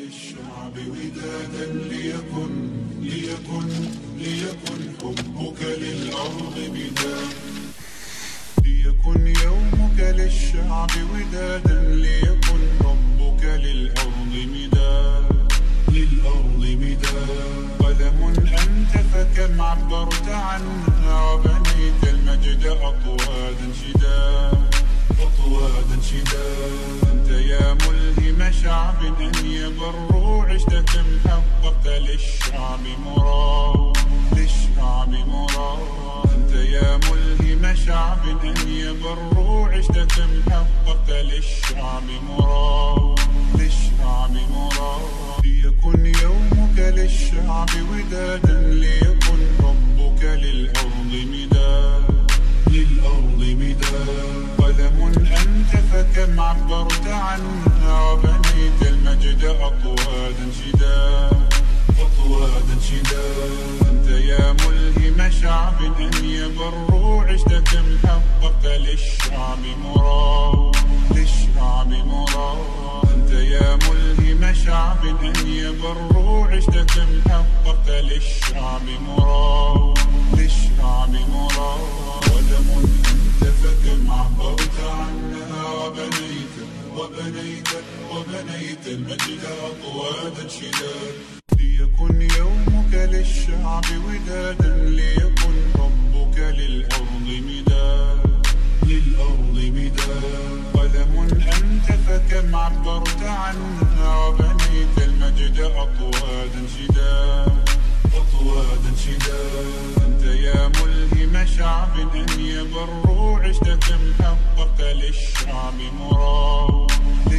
للشعب ودادا ليكن حبك للأرض بداد. ليكن يومك للشعب ودادا ليكن حبك للأرض مداد. قلم أنت فكم عبرت عنها وبنيت المجد أطوادا شداد. أنت يا ملهم شعب أن يبروا عشت كم حققت للشعب مراد. أنت يا ملهم شعب أن يبروا عشت كم حققت للشعب مراد. ليكن يومك للشعب ودادا ليكن حبك للأرض مداد. قلم أنت فكم عبرت عنها وبنيت المجد أطوادا شداد. أنت يا ملهم شعب أن يبروا عشت كم حققت للشعب مراد. أنت يا ملهم شعب أن يبروا عشت كم حققت للشعب مراد. قدم أنت فكم عبرت عنها وبنيت المجد أطوادا شداد. ليكن يومك للشعب ودادا ليكن حبك للأرض مداد. قلم أنت فكم عبرت عنها وبنيت المجد أطوادا شداد. أنت يا ملهم شعب أن يبروا عشت كم حققت للشعب مراد.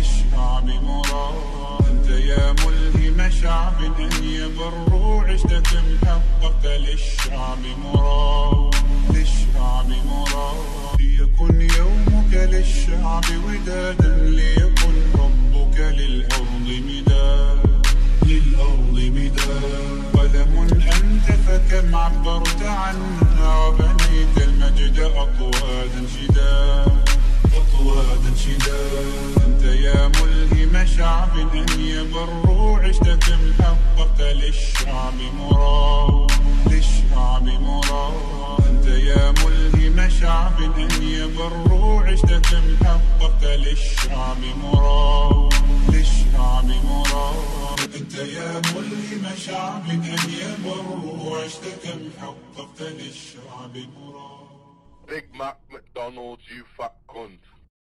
أنت يا ملهم شعب أن يبروا عشت كم حققت للشعب مراد. ليكن يومك للشعب ودادا ليكن حبك للأرض مداد. قلم أنت فكم عبرت عنها وبنيت المجد أطوادا شداد. أنت يا ملهم شعب أن يبروا عشت كم حققت للشعب مراد. أنت يا ملهم شعب أن يبروا عشت كم حققت للشعب مراد. أنت يا ملهم شعب أن يبروا عشت كم حققت للشعب مراد. Big Mac McDonald's, you fat cunt.